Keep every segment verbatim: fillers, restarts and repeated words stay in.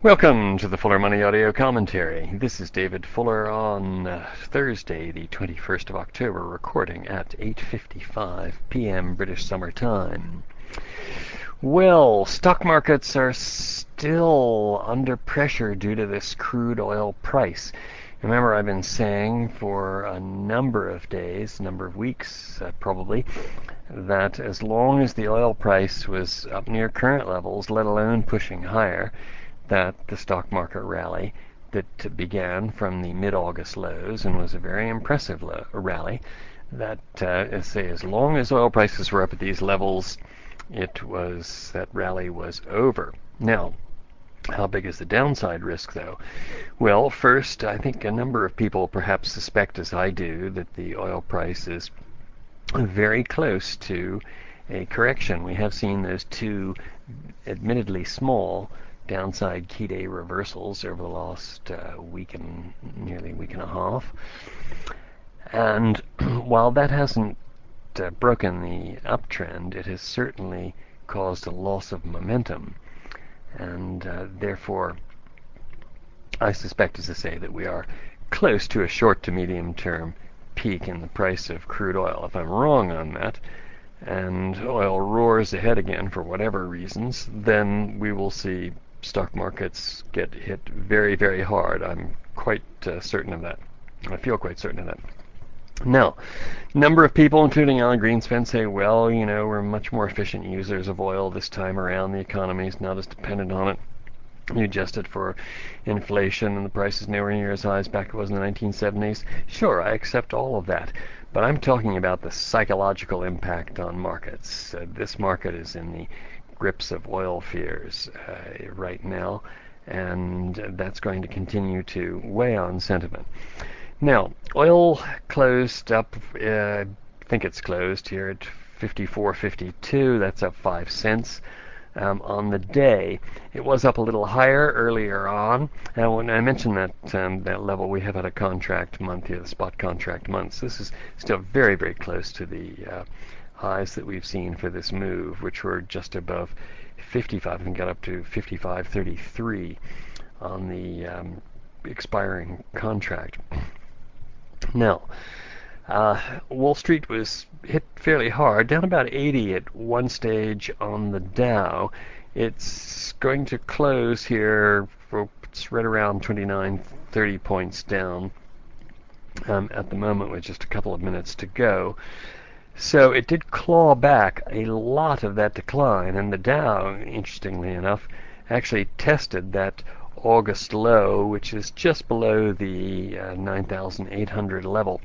Welcome to the Fuller Money Audio Commentary. This is David Fuller on uh, Thursday, the twenty-first of October, recording at eight fifty-five p m British Summer Time. Well, stock markets are still under pressure due to this crude oil price. Remember, I've been saying for a number of days, a number of weeks uh, probably, that as long as the oil price was up near current levels, let alone pushing higher, that the stock market rally that began from the mid-August lows and was a very impressive low, rally, that uh, say as long as oil prices were up at these levels, it was that rally was over. Now, how big is the downside risk, though? Well, first, I think a number of people perhaps suspect, as I do, that the oil price is very close to a correction. We have seen those two admittedly small downside key day reversals over the last uh, week and nearly a week and a half. And while that hasn't uh, broken the uptrend, it has certainly caused a loss of momentum. And uh, therefore, I suspect, as I say, that we are close to a short to medium term peak in the price of crude oil. If I'm wrong on that, and oil roars ahead again for whatever reasons, then we will see stock markets get hit very, very hard. I'm quite uh, certain of that. I feel quite certain of that. Now, a number of people, including Alan Greenspan, say, well, you know, we're much more efficient users of oil this time around. The economy is not as dependent on it. You adjust it for inflation, and the price is nowhere near as high as back it was in the nineteen seventies. Sure, I accept all of that. But I'm talking about the psychological impact on markets. Uh, this market is in the grips of oil fears uh, right now, and that's going to continue to weigh on sentiment. Now, oil closed up, uh, I think it's closed here at fifty-four fifty-two. That's up five cents. Um, on the day. It was up a little higher earlier on. And when I mentioned that um, that level, we have had a contract month here, the spot contract months. This is still very, very close to the uh, highs that we've seen for this move, which were just above fifty-five and got up to fifty-five thirty-three on the um, expiring contract. Now, Uh, Wall Street was hit fairly hard, down about eighty at one stage on the Dow. It's going to close here, for, it's right around twenty-nine thirty points down um, at the moment with just a couple of minutes to go. So it did claw back a lot of that decline, and the Dow, interestingly enough, actually tested that August low, which is just below the uh, nine thousand eight hundred level,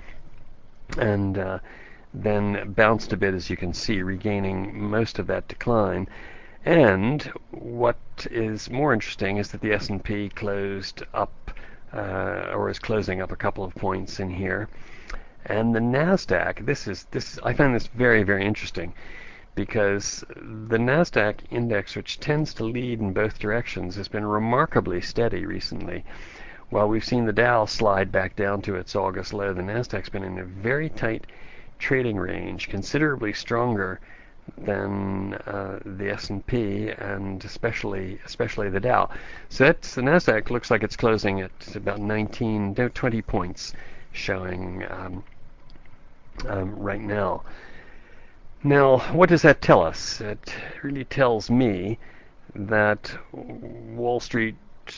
and uh, then bounced a bit, as you can see, regaining most of that decline. And what is more interesting is that the S and P closed up, uh, or is closing up a couple of points in here. And the NASDAQ, this is this I find this very, very interesting, because the NASDAQ index, which tends to lead in both directions, has been remarkably steady recently. While we've seen the Dow slide back down to its August low, the NASDAQ's been in a very tight trading range, considerably stronger than uh, the S and P, and especially especially the Dow. So that's, the NASDAQ looks like it's closing at about nineteen, twenty points, showing um, um, right now. Now, what does that tell us? It really tells me that Wall Street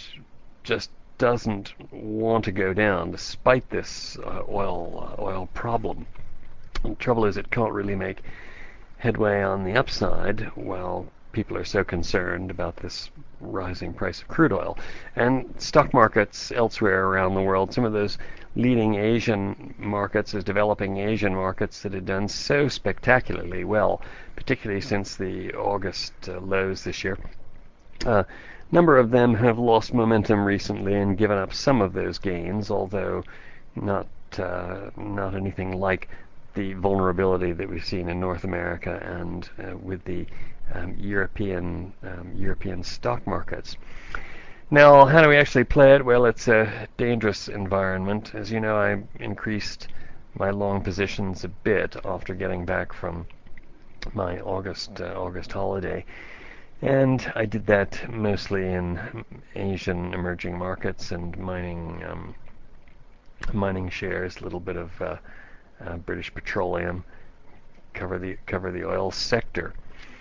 just doesn't want to go down despite this uh, oil uh, oil problem. The trouble is, it can't really make headway on the upside while people are so concerned about this rising price of crude oil. And stock markets elsewhere around the world, some of those leading Asian markets, as developing Asian markets that had done so spectacularly well, particularly since the August uh, lows this year, uh, number of them have lost momentum recently and given up some of those gains, although not uh, not anything like the vulnerability that we've seen in North America and uh, with the um, European um, European stock markets. Now, how do we actually play it? Well, it's a dangerous environment. As you know, I increased my long positions a bit after getting back from my August uh, August holiday. And I did that mostly in Asian emerging markets and mining um, mining shares, a little bit of uh, uh, British Petroleum, cover the cover the oil sector.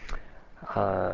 Uh,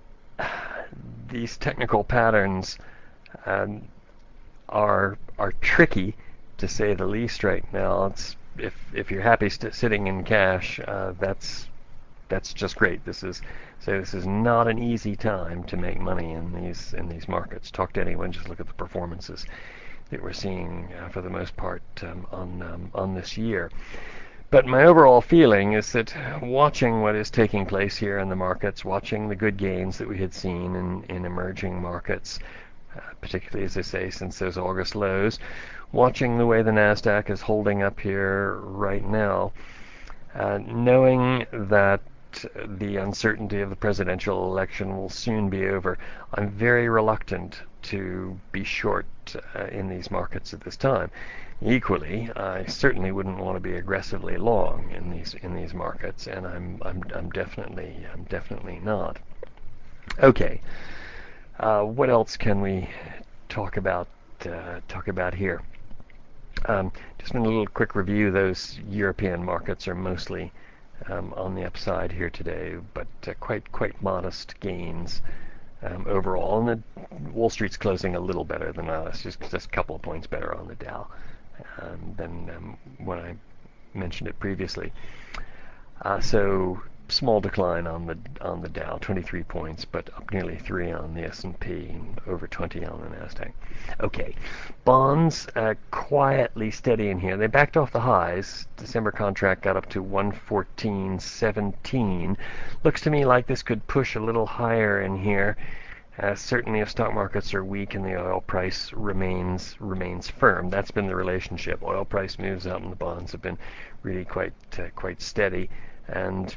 these technical patterns um, are are tricky, to say the least, right now. It's if if you're happy st- sitting in cash, uh, that's that's just great. This is so this is not an easy time to make money in these in these markets. Talk to anyone, just look at the performances that we're seeing uh, for the most part um, on um, on this year. But my overall feeling is that watching what is taking place here in the markets, watching the good gains that we had seen in, in emerging markets, uh, particularly, as I say, since those August lows, watching the way the NASDAQ is holding up here right now, uh, knowing that the uncertainty of the presidential election will soon be over, I'm very reluctant to be short uh, in these markets at this time. Equally, I certainly wouldn't want to be aggressively long in these in these markets, and I'm I'm I'm definitely I'm definitely not. Okay, uh, what else can we talk about uh, talk about here? Um, just in a little quick review, those European markets are mostly um, on the upside here today, but uh, quite quite modest gains um, overall. And the Wall Street's closing a little better than us, just just a couple of points better on the Dow um, than um, when I mentioned it previously. Uh, so small decline on the on the Dow, twenty-three points, but up nearly three on the S and P, and over twenty on the Nasdaq. Okay, bonds uh, quietly steady in here. They backed off the highs. December contract got up to one fourteen seventeen. Looks to me like this could push a little higher in here. Uh, certainly, if stock markets are weak and the oil price remains remains firm, that's been the relationship. Oil price moves up, and the bonds have been really quite uh, quite steady. And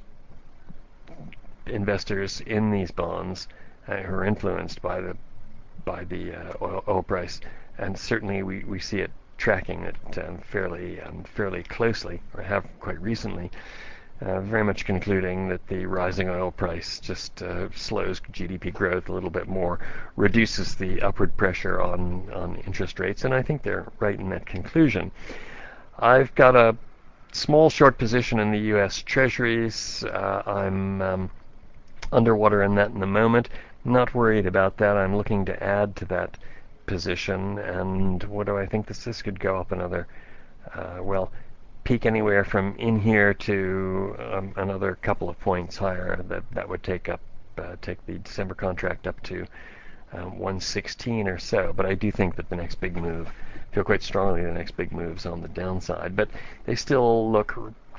investors in these bonds uh, who are influenced by the by the uh, oil, oil price, and certainly we, we see it tracking it um, fairly um, fairly closely, or have quite recently. Uh, very much concluding that the rising oil price just uh, slows G D P growth a little bit more, reduces the upward pressure on, on interest rates, and I think they're right in that conclusion. I've got a small short position in the U S Treasuries. Uh, I'm um, underwater in that in the moment. Not worried about that. I'm looking to add to that position, and what do I think this this could go up another, uh, well, peak anywhere from in here to um, another couple of points higher. That that would take up uh, take the December contract up to um, one sixteen or so. But I do think that the next big move, feel quite strongly the next big move's on the downside. But they still look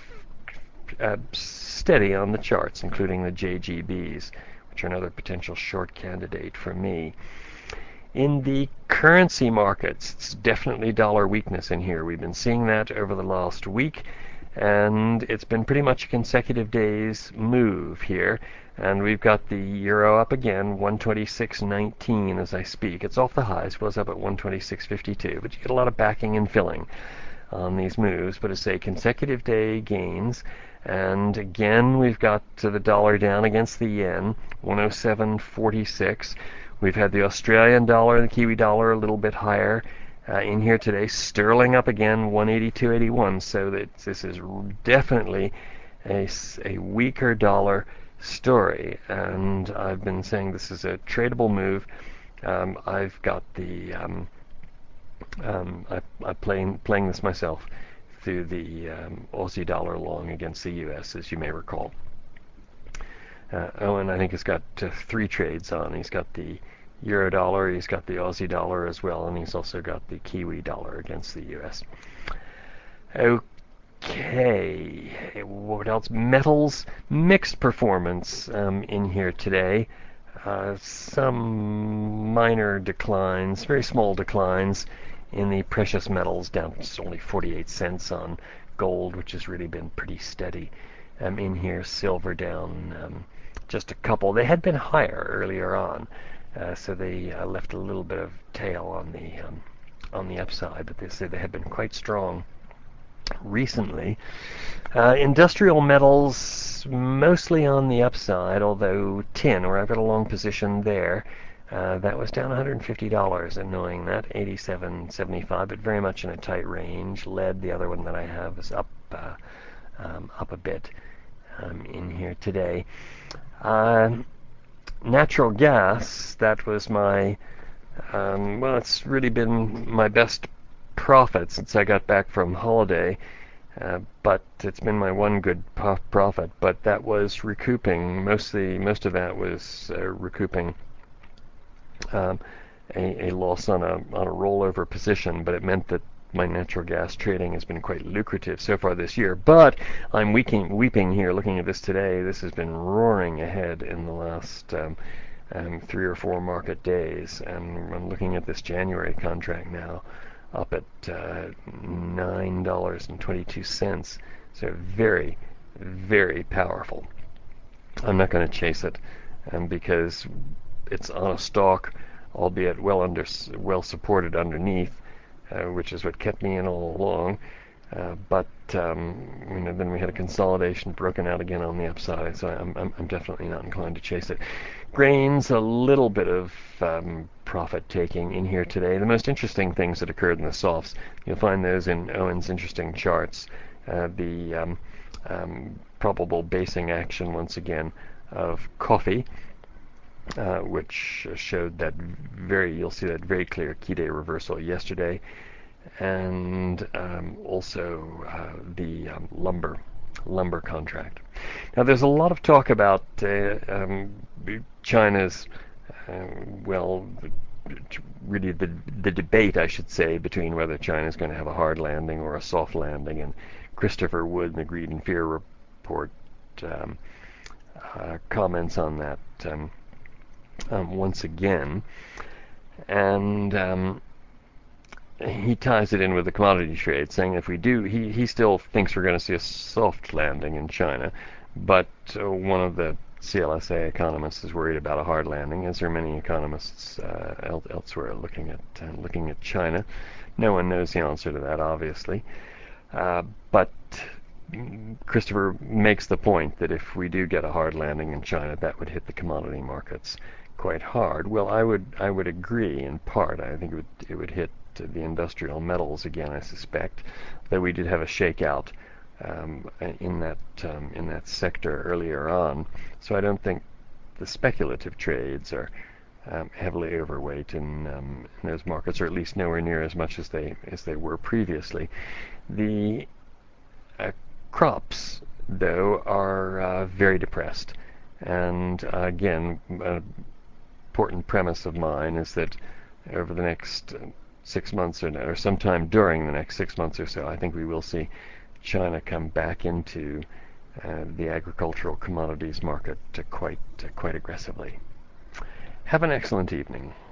uh, steady on the charts, including the J G Bs, which are another potential short candidate for me. In the currency markets, it's definitely dollar weakness in here. We've been seeing that over the last week, and it's been pretty much a consecutive days move here. And we've got the euro up again, one twenty-six nineteen as I speak. It's off the highs, was up at one twenty-six fifty-two, but you get a lot of backing and filling on these moves. But it's a consecutive day gains, and again we've got the dollar down against the yen, one oh seven forty-six. We've had the Australian dollar and the Kiwi dollar a little bit higher uh, in here today. Sterling up again, one eighty-two eighty-one. So that this is definitely a, a weaker dollar story. And I've been saying this is a tradable move. Um, I've got the um, um, I, I'm playing playing this myself through the um, Aussie dollar long against the U S, as you may recall. Uh, Owen, I think, has got uh, three trades on. He's got the euro dollar, he's got the Aussie dollar as well, and he's also got the Kiwi dollar against the U S. Okay, what else? Metals, mixed performance um, in here today. Uh, some minor declines, very small declines in the precious metals, down to only forty-eight cents on gold, which has really been pretty steady um, in here. Silver down um, just a couple. They had been higher earlier on, uh, so they uh, left a little bit of tail on the um, on the upside, but they say they had been quite strong recently. Uh, industrial metals mostly on the upside, although tin, where I've got a long position there, uh, that was down one hundred fifty dollars, and knowing that, eighty-seven seventy-five, but very much in a tight range. Lead, the other one that I have, is up uh, um, up a bit um, in here today. Uh, natural gas, that was my, um, well, it's really been my best profit since I got back from holiday. Uh, but it's been my one good profit. But that was recouping. Mostly, most of that was uh, recouping um, a, a loss on a on a rollover position. But it meant that my natural gas trading has been quite lucrative so far this year. But I'm weeping, weeping here, looking at this today. This has been roaring ahead in the last um, um, three or four market days, and I'm looking at this January contract now, up at uh, nine dollars and twenty-two cents. So very, very powerful. I'm not going to chase it um, because it's on a stalk, albeit well under, well supported underneath, uh, which is what kept me in all along. Uh, but um, you know, then we had a consolidation broken out again on the upside, so I'm, I'm, I'm definitely not inclined to chase it. Grains, a little bit of um, profit taking in here today. The most interesting things that occurred in the softs, you'll find those in Owen's interesting charts. Uh, the um, um, probable basing action once again of coffee, uh, which showed that very, you'll see that very clear key day reversal yesterday. And um, also uh, the um, lumber lumber contract. Now, there's a lot of talk about uh, um, China's, uh, well, really the the debate, I should say, between whether China is going to have a hard landing or a soft landing. And Christopher Wood in the Greed and Fear report um, uh, comments on that um, um, once again. And um, he ties it in with the commodity trade, saying if we do, he, he still thinks we're going to see a soft landing in China, but uh, one of the C L S A economists is worried about a hard landing, as are many economists uh, el- elsewhere looking at uh, looking at China. No one knows the answer to that, obviously, uh, but Christopher makes the point that if we do get a hard landing in China, that would hit the commodity markets quite hard. Well, I would I would agree in part. I think it would it would hit the industrial metals again, I suspect, though we did have a shakeout um, in that um, in that sector earlier on. So I don't think the speculative trades are um, heavily overweight in, um, in those markets, or at least nowhere near as much as they as they were previously. The uh, crops, though, are uh, very depressed, and uh, again, an important premise of mine is that over the next six months or, or sometime during the next six months or so, I think we will see China come back into uh, the agricultural commodities market uh, quite uh, quite aggressively. Have an excellent evening.